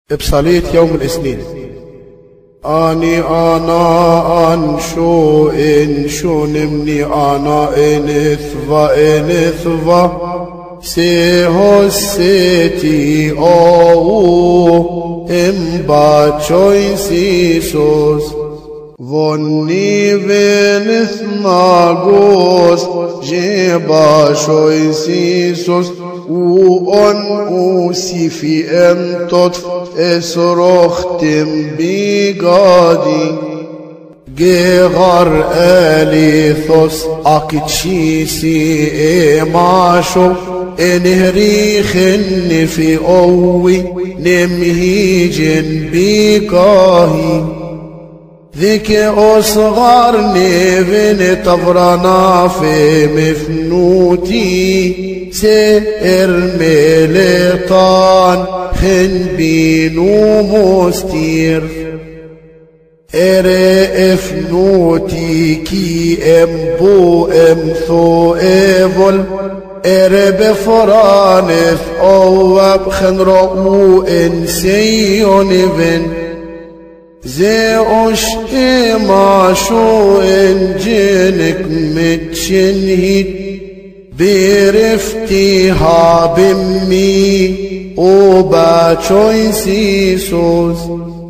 بصلية يوم الاثنين. أني أنا أنشو إنشو نمني أنا إنثفا سيهو سيتي أو إمباتشوي سيسوس فوني فينث ناغوس جيبا شوي سيسوس وأن أوسي في أمتطف اسرختم بيقادي جيغر أليثوس أكتشيسي إماشو إنهريخن في أوي نمهيجن بيقاهي ذيك أصغر نيفن تفرنا في مفنوتي سئر ملطان خن بينو مستير افنوتي كي امبو امثو ايفل بفرانث او ابخن رؤو انسيون افن زيوش إماشو إنجنك متشنهد برفتها بمي وباتشوي سيسوس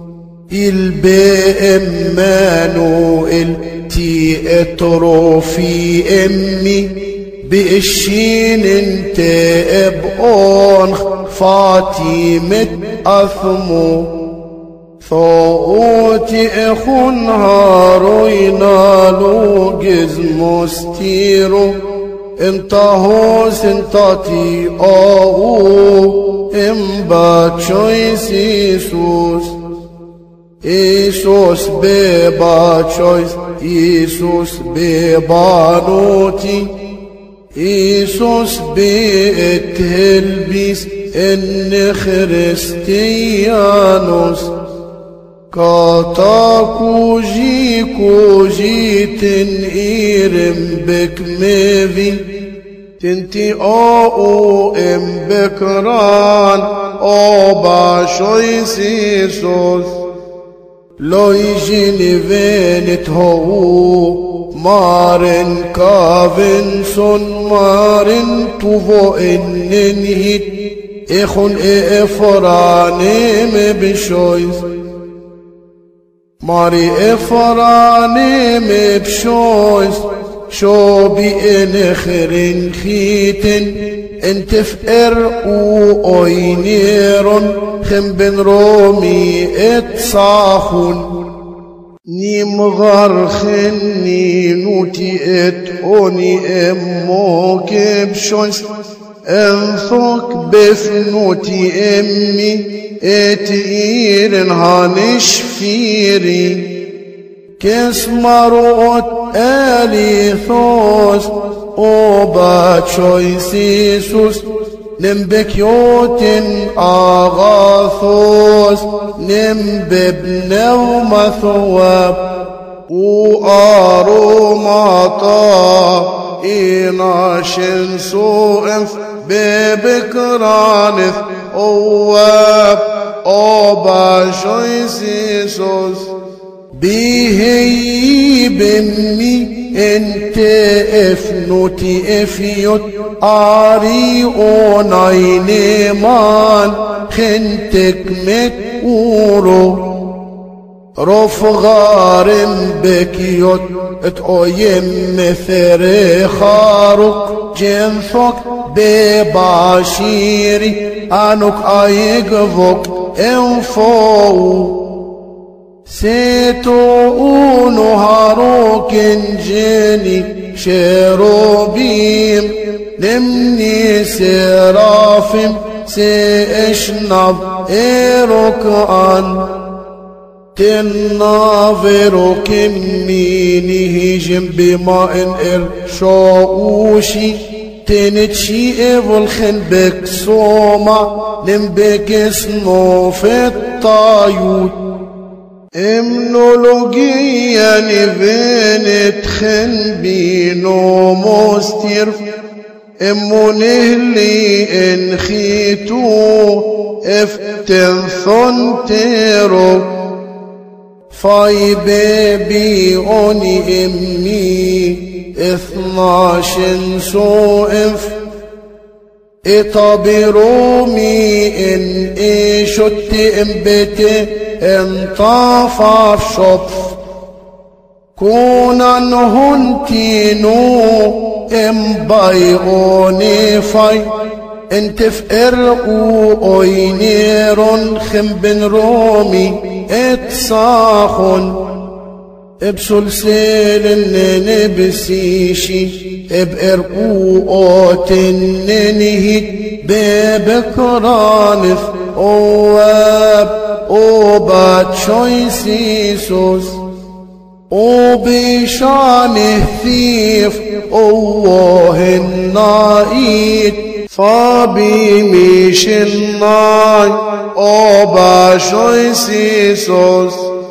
البئمانو التي اتروفي امي بإشين انت ابقون فاطمة أثمو ثوتي اخون هاروينا لوجز مستيرو انتهوس انتاتي او امباتشويس يسوس يسوس بباتشويس يسوس ببانوتي يسوس بإتهلبيس ان خريستيانوس كاتا كوجي تنئيرم بك ميفي تنتي او ام بكران او باشوي سيسوس لو يجيني فينت هو مارن كافن سن مارن توفو اننهيت اخون افرانيم بشويس ماري افرانيم بشويس شو بإنخرين خيتن انت فقر اوينيرون خم بن رومي اتصاخون نيم غرخني نوتي اتوني اموك بشويس انثوك بفنوتي امي اتئيرن هانش فيري كس مروت اليثوس وباتشوي سيسوس نمبكيوتن اغاثوس نمببنو مثواب وآروماتا إناشن سوء ببكرانث أواب أوباشوي سيسوس بيهي بمي انت افنوتي افيوت آري اونايني مان خنتك مكورو رفغارم بكيوت اتقويم مثري خاروك جنفك بباشيري انوك ايقفوك انفو سيتو نهاروك انجيني شيروبيم نمني سرافم سيشنب ايروكان تنافرو كميني هجم بماء ارشاوشي تنتشي ايفل بك سوما نمبك سنوف الطايوت امنولوجيا نفنت خن بينو مستير امونه لي انخيتو افتن ثنترو فاي بيبي اوني امي 12 سوئف اطبرومي ان ايشت امبتي انطافف شطف كونان هنتينو امبايغوني فاي انت فقرقو اوينيرون خمبن رومي اتصاخن بسلسل نبسيشي بقرقو اوتننهي ببكرانف اواب اوبات شويسيسوس وبشانه ثيف اوه النايت فابي ميش الناي اوبا شويسيسوس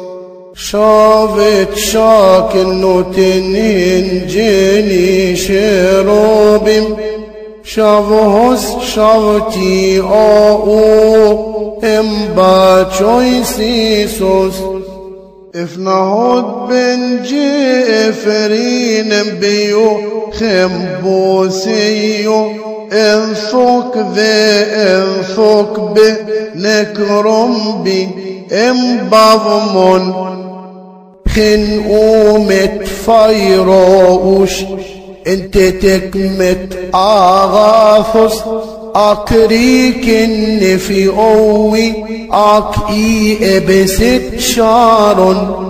شافت شاكن نوتنين جيني شروبم شافهوس شافتي او امبا شويسيسوس افنهود بن جيفرين بيو خمبوسيو انثوك ذي انثوك بنكرم بي امبافمون خن اومت فايروش انت تكمت اغاثوس اكريك النفي اوي اكي ابست شارون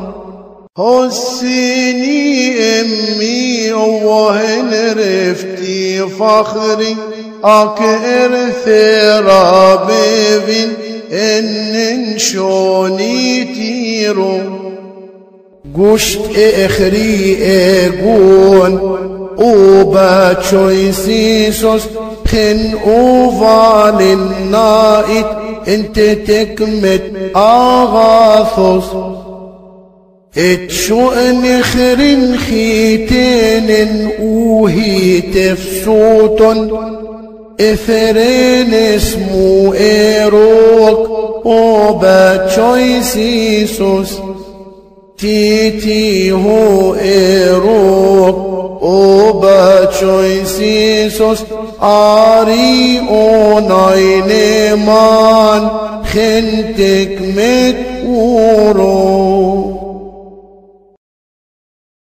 هسيني امي وهن رفتي فخري اك ارثرا بيفين ان شوني تيرو قشت اخري اقون اوبا شويسيسوس خن اوفال النائت انت تكمت اغاثوس اتشؤن خرن خيتين اوهي تفسوتن اثرين اسمو ايروك اوبا شويسيسوس تيتي هو ايروك اوبا شويسيسوس اري اوناينمان خنتك مت ورو